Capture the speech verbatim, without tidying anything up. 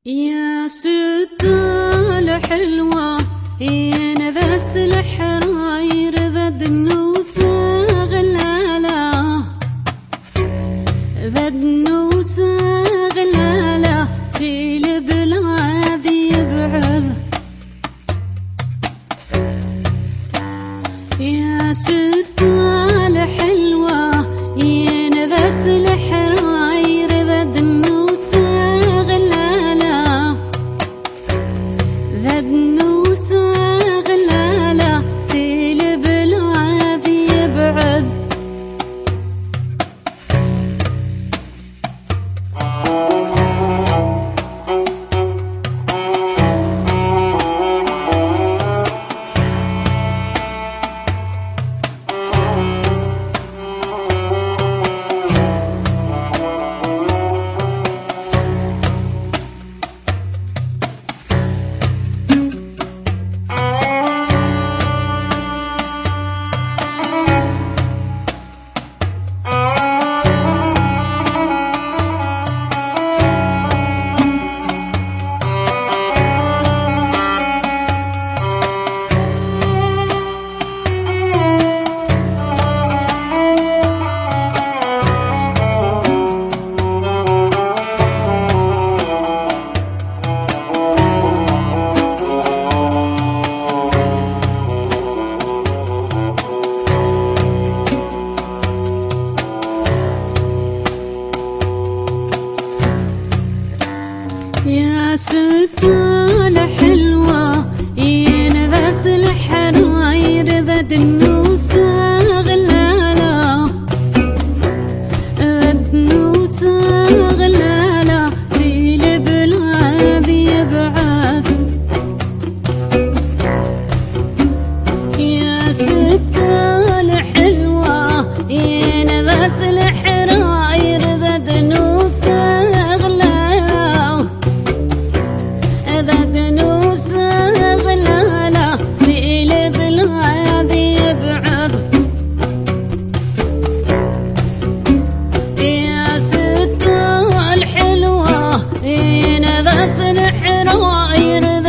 يا ست الحلوة يا ذا السحر ذا الدنوس غلالة ذا الدنوس غلالة في البلاد يبعد يا ست الحلوة يا ذا السحر ذا الدنوس غلالة ذا الدنوس غلالة في البلاد يبعد يا ست الحلوة يا ذا السحر ذا الدنوس غلالة ذا الدنوس غلالة في البلاد يبعد يا ست الحلوة يا ذا السحر ذا الدنوس غلالة ذا الدنوس غلالة في البلاد يبعد يا ست الحلوة يا ذا السحر